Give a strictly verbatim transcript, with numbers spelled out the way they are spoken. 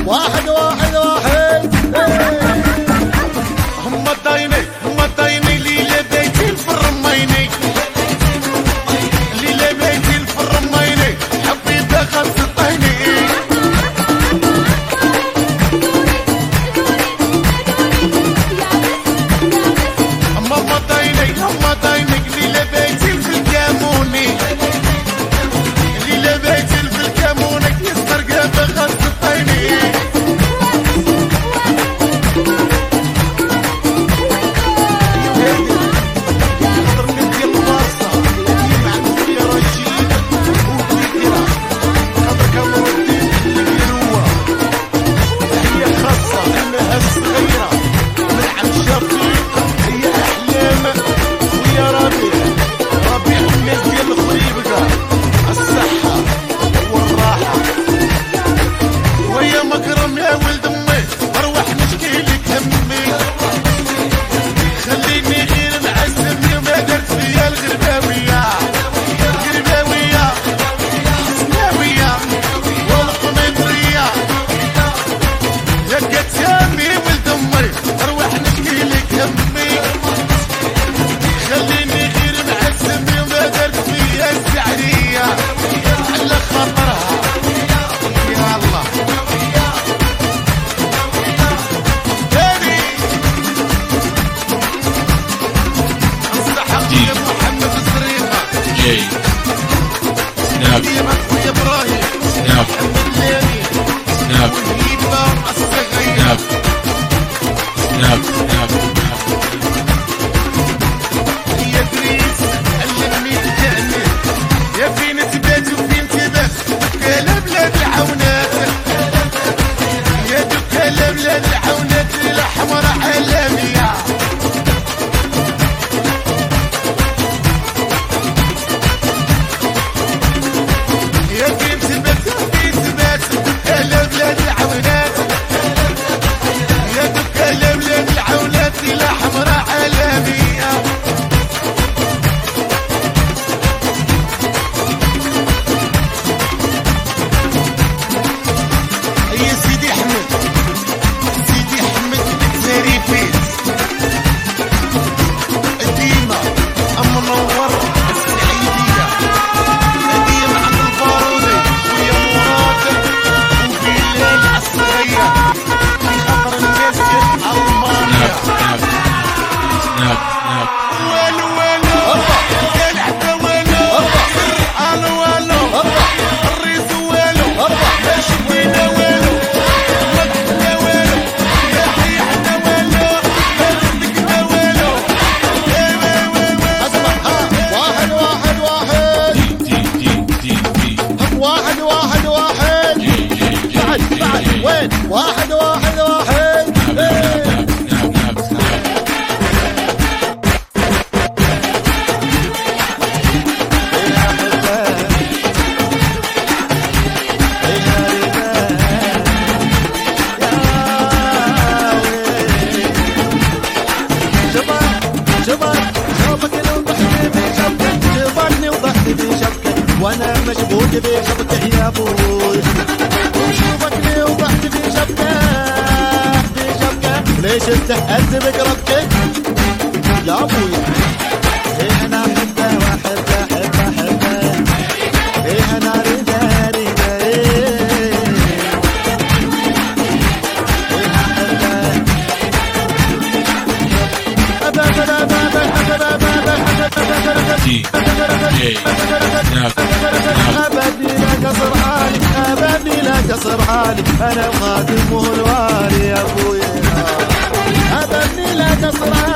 واحد واحد واحد هم الدايني هم الدايني ليلة بيتي في الرميني ليلة بيتي في الرميني حبيت اخذ الطيني هم الدايني هم الدايني ليلة بيتي في الكاموني ليلة بيتي في الكاموني يسترقى بخذ الطيني Snap. Snap. Snap. Snap. Snap. Snap. يا دريس علمني تعني يا فين تبات وفين تبات دكالة بلاد العونات يا دكالة بلاد العونات الأحمر عالمية واحد واحد واحد وانا مشبوك بشبكه يا ابوي وشوفك وضحت في شبكه في شبكه ليش استهزت بقربتك يا ابوي ايه انا احبه واحبه احبه احبه ايه انا اريده اريده ايه احبه ابدا ابدا ابدا ابدا أبدي لا قصر حالي أبدي لا قصر حالي أنا الخادم والوالي يا أبويا أبدي لا قصر حالي